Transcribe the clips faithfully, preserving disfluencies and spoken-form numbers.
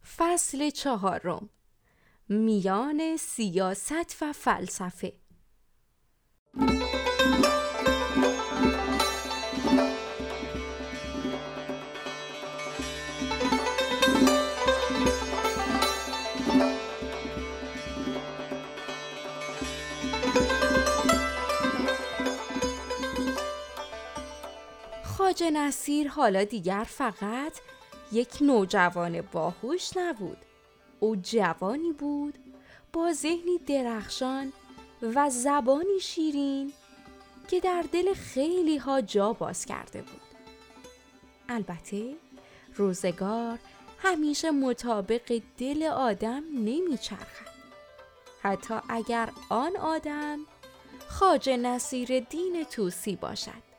فصل چهارم، میان سیاست و فلسفه. خواجه نصیر حالا دیگر فقط یک نوجوان باهوش نبود. او جوانی بود با ذهنی درخشان و زبانی شیرین که در دل خیلی ها جا باز کرده بود. البته روزگار همیشه مطابق دل آدم نمیچرخد، حتی اگر آن آدم خواجه نصیرالدین طوسی باشد.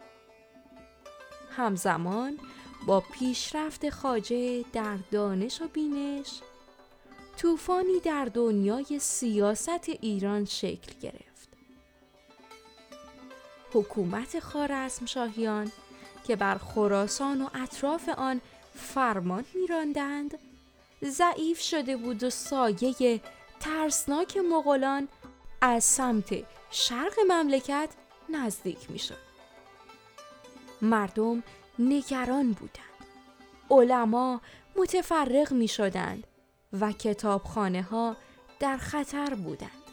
همزمان با پیشرفت خواجه در دانش و بینش، طوفانی در دنیای سیاست ایران شکل گرفت. حکومت خوارزمشاهیان که بر خراسان و اطراف آن فرمان می‌راندند، ضعیف شده بود و سایه ترسناک مغولان از سمت شرق مملکت نزدیک می‌شد. مردم نگران بودند، علما متفرق می شدند و کتابخانه ها در خطر بودند.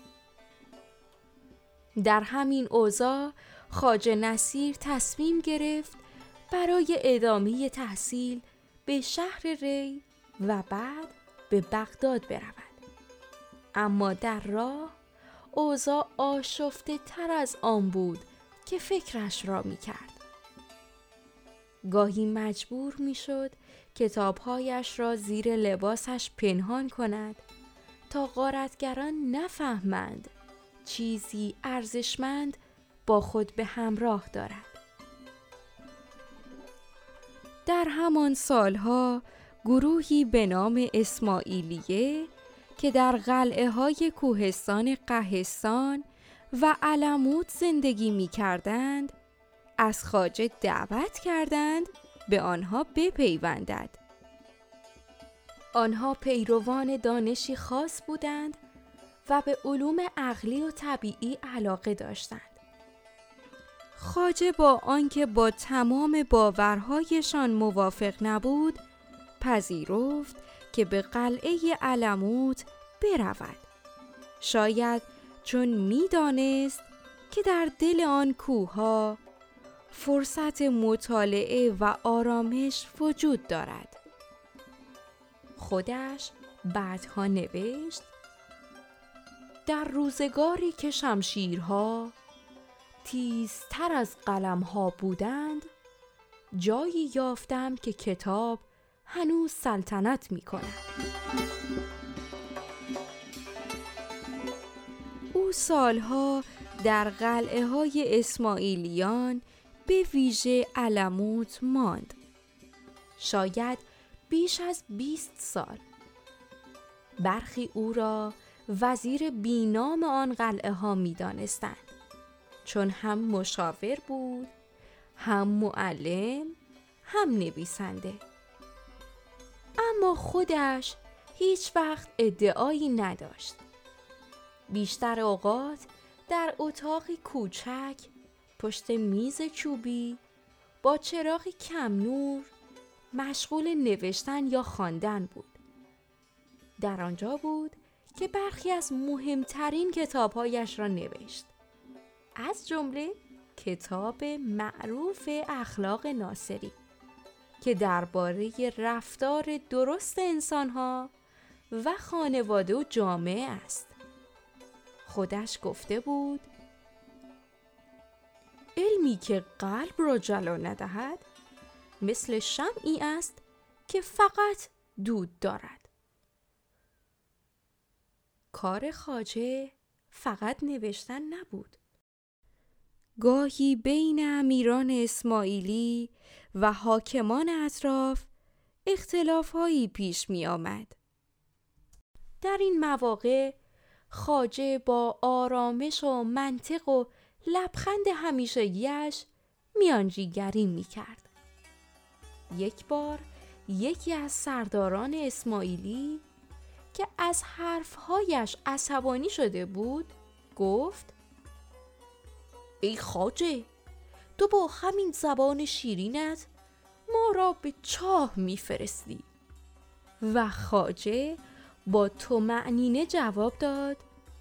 در همین اوضاع خواجه نصیر تصمیم گرفت برای ادامه تحصیل به شهر ری و بعد به بغداد برود. اما در راه اوضاع آشفته تر از آن بود که فکرش را می کرد. گاهی مجبور می شد کتابهایش را زیر لباسش پنهان کند تا غارتگران نفهمند چیزی ارزشمند با خود به همراه دارد. در همان سالها گروهی به نام اسماعیلیه که در قلعه های کوهستان قهستان و علموت زندگی می کردند از خواجه دعوت کردند به آنها بپیوندد. آنها پیروان دانشی خاص بودند و به علوم عقلی و طبیعی علاقه داشتند. خواجه با آنکه با تمام باورهایشان موافق نبود، پذیرفت که به قلعه علموت برود. شاید چون می‌دانست که در دل آن کوه‌ها فرصت مطالعه و آرامش وجود دارد. خودش بعدها نوشت: در روزگاری که شمشیرها تیزتر از قلمها بودند، جایی یافتم که کتاب هنوز سلطنت می کند. او سالها در قلعه های اسماعیلیان به ویژه علموت ماند. شاید بیش از بیست سال. برخی او را وزیر بینام آن قلعه ها می دانستند، چون هم مشاور بود، هم معلم، هم نویسنده. اما خودش هیچ وقت ادعایی نداشت. بیشتر اوقات در اتاقی کوچک پشت میز چوبی با چراغی کم نور مشغول نوشتن یا خواندن بود. در آنجا بود که برخی از مهمترین کتابهایش را نوشت، از جمله کتاب معروف اخلاق ناصری که درباره رفتار درست انسانها و خانواده و جامعه است. خودش گفته بود: علمی که قلب را جلا ندهد مثل شمعی است که فقط دود دارد. کار خواجه فقط نوشتن نبود. گاهی بین امیران اسماعیلی و حاکمان اطراف اختلاف‌هایی پیش می آمد. در این مواقع خواجه با آرامش و منطق و لبخند همیشگی‌اش میانجیگری می کرد. یک بار یکی از سرداران اسماعیلی که از حرفهایش عصبانی شده بود گفت: ای خواجه، تو با همین زبان شیرینت ما را به چاه میفرستی. و خواجه با طمأنینه جواب داد: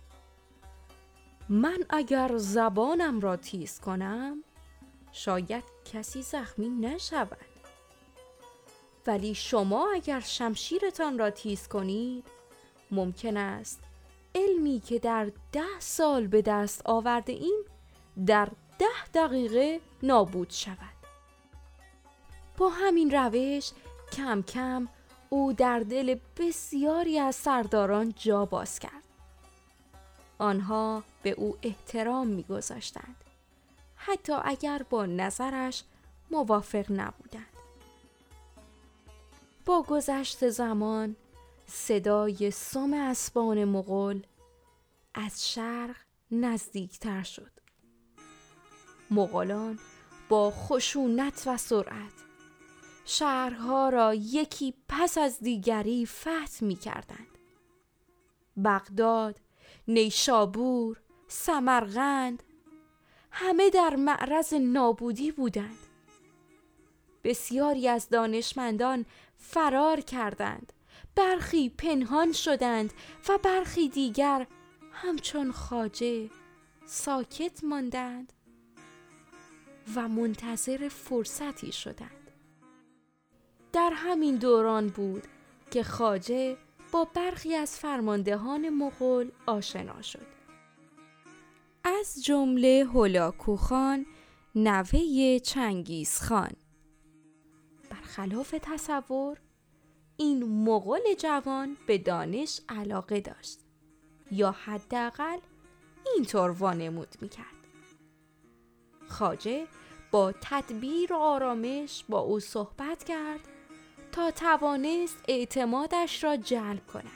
من اگر زبانم را تیز کنم شاید کسی زخمی نشود، ولی شما اگر شمشیرتان را تیز کنید ممکن است علمی که در ده سال به دست آورده ایم در ده دقیقه نابود شود. با همین روش کم کم او در دل بسیاری از سرداران جا باز کرد. آنها به او احترام می‌گذاشتند، حتی اگر با نظرش موافق نبودند. با گذشت زمان صدای سم اسبان مغول از شرق نزدیکتر شد. مغولان با خشونت و سرعت شهرها را یکی پس از دیگری فتح می کردند. بغداد، نیشابور، سمرقند همه در معرض نابودی بودند. بسیاری از دانشمندان فرار کردند، برخی پنهان شدند و برخی دیگر همچون خواجه ساکت ماندند و منتظر فرصتی شدند. در همین دوران بود که خواجه با برخی از فرماندهان مغول آشنا شد. از جمله هولاکو خان، نوه چنگیز خان. برخلاف تصور این مغول جوان به دانش علاقه داشت، یا حداقل اینطور وانمود میکرد. خواجه با تدبیر و آرامش با او صحبت کرد تا توانست اعتمادش را جلب کند.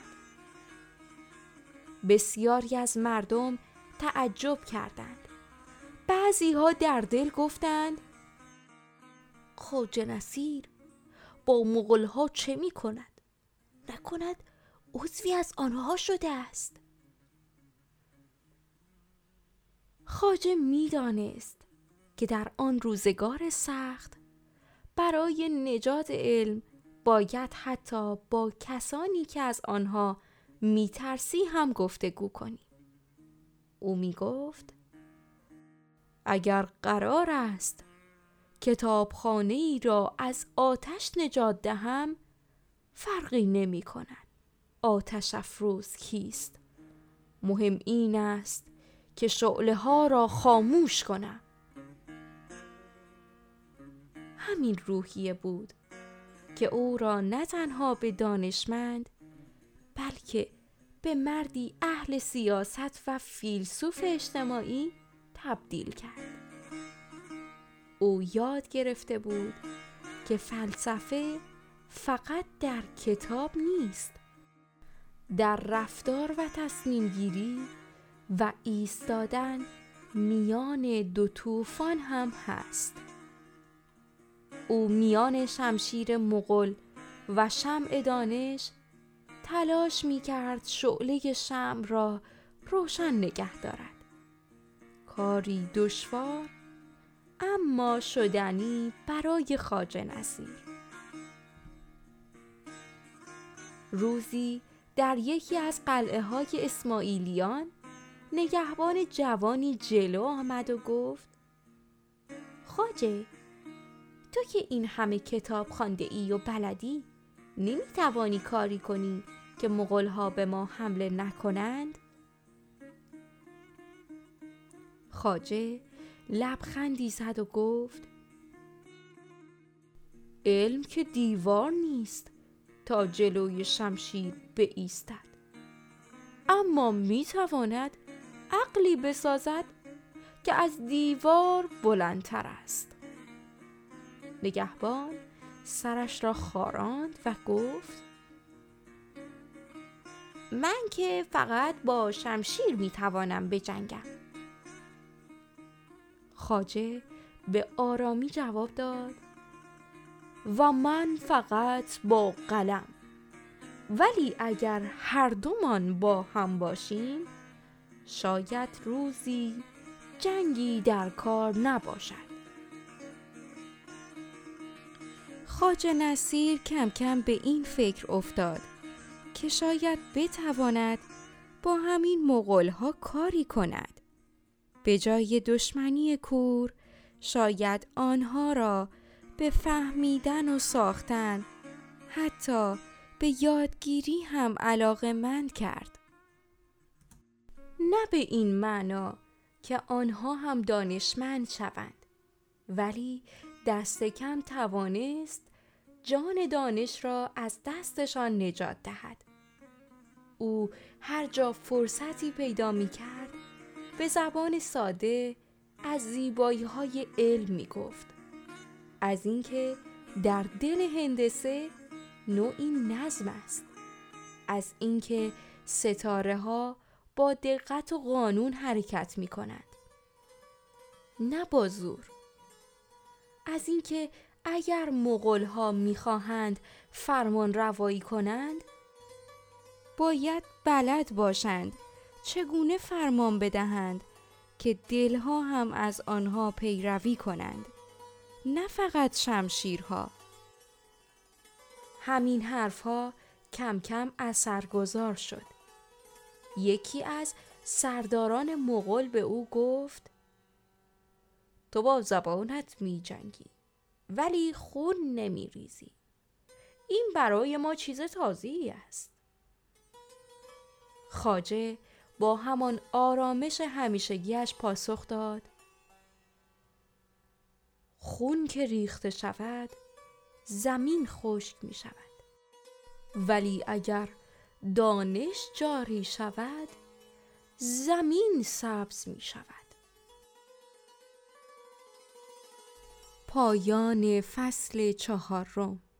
بسیاری از مردم تعجب کردند. بعضی ها در دل گفتند: خواجه نصیر با مغول ها چه می کند؟ نکند عضوی از آنها شده است؟ خواجه می دانست که در آن روزگار سخت برای نجات علم باید حتی با کسانی که از آنها می ترسی هم گفتگو کنی. او می گفت: اگر قرار است کتابخانه ای را از آتش نجات دهم فرقی نمی کند آتش افروز کیست. مهم این است که شعله ها را خاموش کنم. همین روحیه بود که او را نه تنها به دانشمند بلکه به مردی اهل سیاست و فیلسوف اجتماعی تبدیل کرد. او یاد گرفته بود که فلسفه فقط در کتاب نیست، در رفتار و تصمیم گیری و ایستادن میان دو طوفان هم هست. او میان شمشیر مغول و شمع دانش تلاش می کرد شعله شمع را روشن نگه دارد. کاری دشوار اما شدنی برای خواجه نصیر. روزی در یکی از قلعه های اسماعیلیان نگهبان جوانی جلو آمد و گفت: خواجه، تو که این همه کتاب خوانده ای و بلدی نمی توانی کاری کنی که مغول ها به ما حمله نکنند؟ خواجه لبخندی زد و گفت: علم که دیوار نیست تا جلوی شمشیر بایستد، اما می تواند عقلی بسازد که از دیوار بلندتر است. نگهبان سرش را خاراند و گفت: من که فقط با شمشیر می توانم بجنگم. خواجه به آرامی جواب داد: و من فقط با قلم. ولی اگر هر دومان با هم باشیم، شاید روزی جنگی در کار نباشد. خواجه نصیر کم کم به این فکر افتاد که شاید بتواند با همین مغول‌ها کاری کند. به جای دشمنی کور، شاید آنها را به فهمیدن و ساختن، حتی به یادگیری هم علاقه‌مند کرد. نه به این معنا که آنها هم دانشمند شوند، ولی دست کم توانست جان دانش را از دستشان نجات دهد. او هر جا فرصتی پیدا می کرد به زبان ساده از زیبایی‌های علم می گفت. از اینکه در دل هندسه نوعی نظم است، از اینکه ستاره ها با دقت و قانون حرکت می کنند، نه با زور. از اینکه اگر مغول ها می خواهند فرمان روایی کنند، باید بلد باشند چگونه فرمان بدهند که دلها هم از آنها پیروی کنند، نه فقط شمشیرها. همین حرفها کم کم اثرگذار شد. یکی از سرداران مغول به او گفت: تو با زبانت می جنگی ولی خون نمی ریزی. این برای ما چیز تازه‌ای است. خواجه با همان آرامش همیشگیش پاسخ داد: خون که ریخته شود زمین خشک می شود، ولی اگر دانش جاری شود زمین سبز می شود. پایان فصل چهارم.